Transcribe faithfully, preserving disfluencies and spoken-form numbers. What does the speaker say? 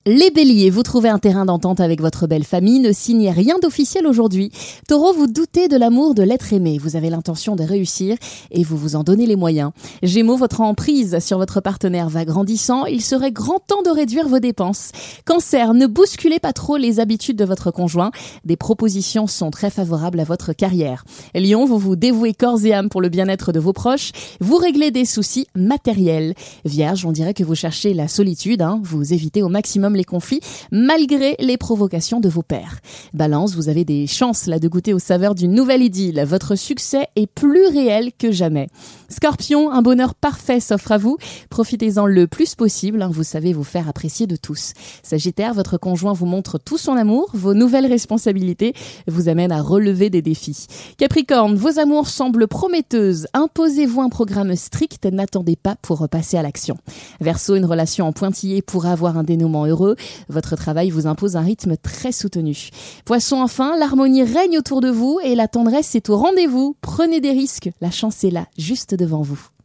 Les béliers, vous trouvez un terrain d'entente avec votre belle famille, ne signez rien d'officiel aujourd'hui. Taureau, vous doutez de l'amour de l'être aimé, vous avez l'intention de réussir et vous vous en donnez les moyens. Gémeaux, votre emprise sur votre partenaire va grandissant, il serait grand temps de réduire vos dépenses. Cancer, ne bousculez pas trop les habitudes de votre conjoint, des propositions sont très favorables à votre carrière. Lion, vous vous dévouez corps et âme pour le bien-être de vos proches, vous réglez des soucis matériels. Vierge, on dirait que vous cherchez la solitude, hein, vous évitez au maximum les conflits, malgré les provocations de vos pairs. Balance, vous avez des chances là de goûter aux saveurs d'une nouvelle idylle. Votre succès est plus réel que jamais. Scorpion, un bonheur parfait s'offre à vous. Profitez-en le plus possible, hein, vous savez vous faire apprécier de tous. Sagittaire, votre conjoint vous montre tout son amour. Vos nouvelles responsabilités vous amènent à relever des défis. Capricorne, vos amours semblent prometteuses. Imposez-vous un programme strict, n'attendez pas pour repasser à l'action. Verseau, une relation en pointillé pourra avoir un dénouement heureux. Votre travail vous impose un rythme très soutenu. Poisson, enfin, l'harmonie règne autour de vous et la tendresse est au rendez-vous. Prenez des risques, la chance est là, juste devant vous.